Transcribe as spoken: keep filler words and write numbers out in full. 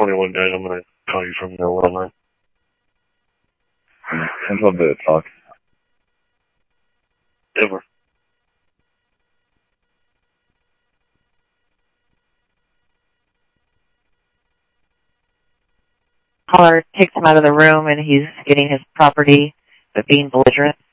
twenty-one, guys. I'm going to call you from the little nine. ten twelve to talk. Over. Caller takes him out of the room and he's getting his property, but being belligerent.